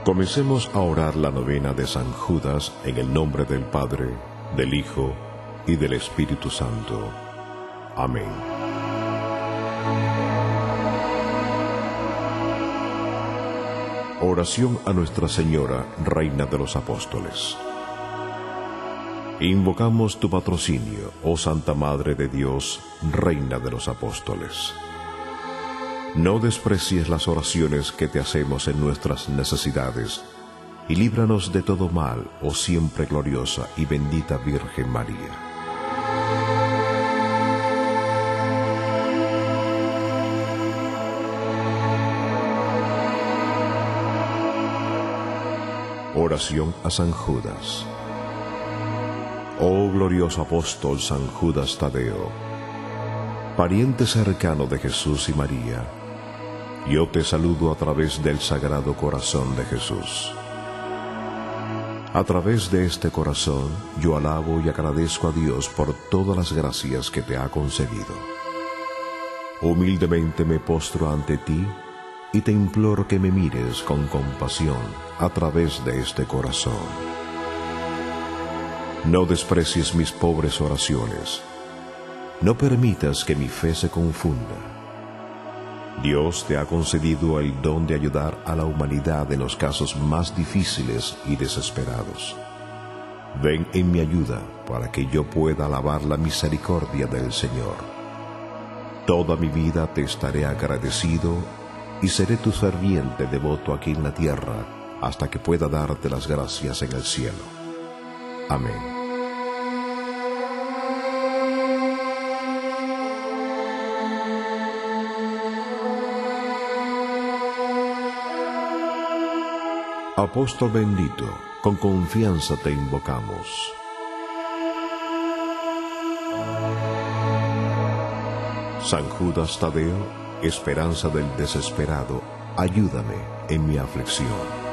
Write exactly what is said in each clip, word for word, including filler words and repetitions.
Comencemos a orar la novena de San Judas en el nombre del Padre, del Hijo y del Espíritu Santo. Amén. Oración a Nuestra Señora, Reina de los Apóstoles. Invocamos tu patrocinio, oh Santa Madre de Dios, Reina de los Apóstoles. No desprecies las oraciones que te hacemos en nuestras necesidades, y líbranos de todo mal, oh siempre gloriosa y bendita Virgen María. Oración a San Judas. Oh glorioso apóstol San Judas Tadeo, pariente cercano de Jesús y María, yo te saludo a través del Sagrado Corazón de Jesús. A través de este corazón yo alabo y agradezco a Dios por todas las gracias que te ha concedido. Humildemente me postro ante ti y te imploro que me mires con compasión a través de este corazón. No desprecies mis pobres oraciones. No permitas que mi fe se confunda. Dios te ha concedido el don de ayudar a la humanidad en los casos más difíciles y desesperados. Ven en mi ayuda para que yo pueda alabar la misericordia del Señor. Toda mi vida te estaré agradecido y seré tu ferviente devoto aquí en la tierra hasta que pueda darte las gracias en el cielo. Amén. Apóstol bendito, con confianza te invocamos. San Judas Tadeo, esperanza del desesperado, ayúdame en mi aflicción.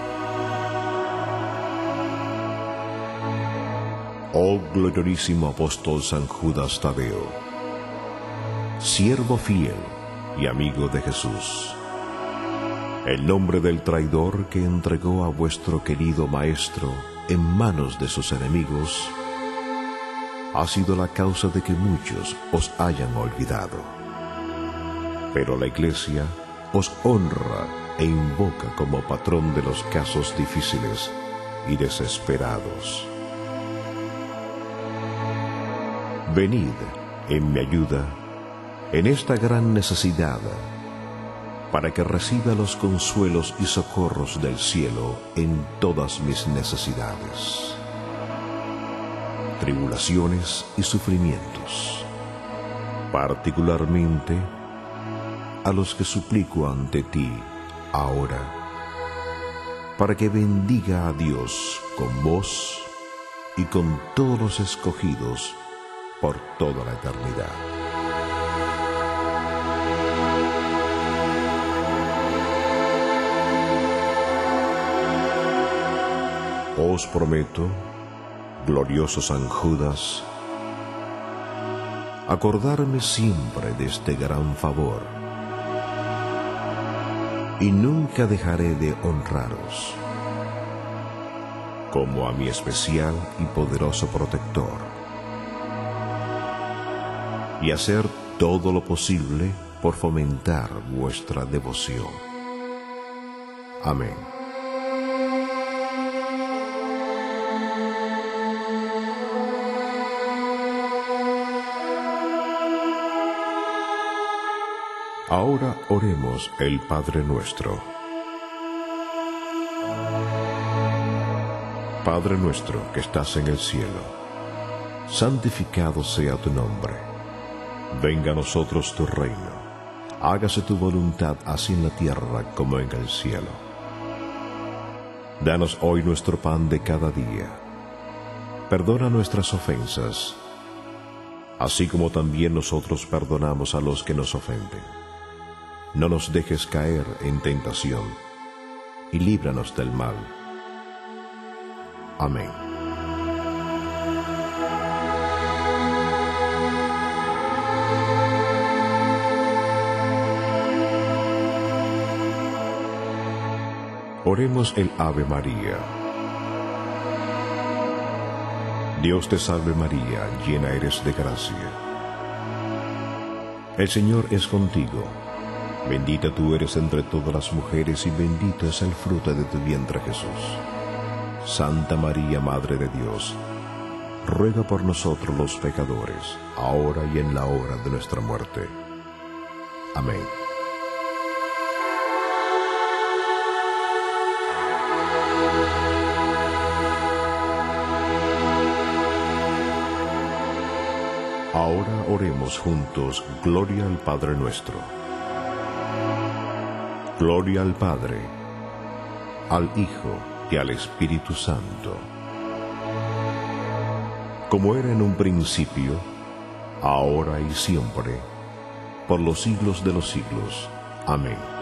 Oh gloriorísimo apóstol San Judas Tadeo, siervo fiel y amigo de Jesús, el nombre del traidor que entregó a vuestro querido Maestro en manos de sus enemigos ha sido la causa de que muchos os hayan olvidado. Pero la Iglesia os honra e invoca como patrón de los casos difíciles y desesperados. Venid en mi ayuda en esta gran necesidad, para que reciba los consuelos y socorros del cielo en todas mis necesidades, tribulaciones y sufrimientos, particularmente a los que suplico ante ti ahora, para que bendiga a Dios con vos y con todos los escogidos por toda la eternidad. Os prometo, glorioso San Judas, acordarme siempre de este gran favor, y nunca dejaré de honraros, como a mi especial y poderoso protector, y hacer todo lo posible por fomentar vuestra devoción. Amén. Ahora oremos el Padre Nuestro. Padre nuestro que estás en el cielo, santificado sea tu nombre. Venga a nosotros tu reino. Hágase tu voluntad así en la tierra como en el cielo. Danos hoy nuestro pan de cada día. Perdona nuestras ofensas, así como también nosotros perdonamos a los que nos ofenden. No nos dejes caer en tentación, y líbranos del mal. Amén. Oremos el Ave María. Dios te salve María, llena eres de gracia. El Señor es contigo. Bendita tú eres entre todas las mujeres y bendito es el fruto de tu vientre Jesús. Santa María, Madre de Dios, ruega por nosotros los pecadores, ahora y en la hora de nuestra muerte. Amén. Ahora oremos juntos, gloria al Padre nuestro. Gloria al Padre, al Hijo y al Espíritu Santo. Como era en un principio, ahora y siempre, por los siglos de los siglos. Amén.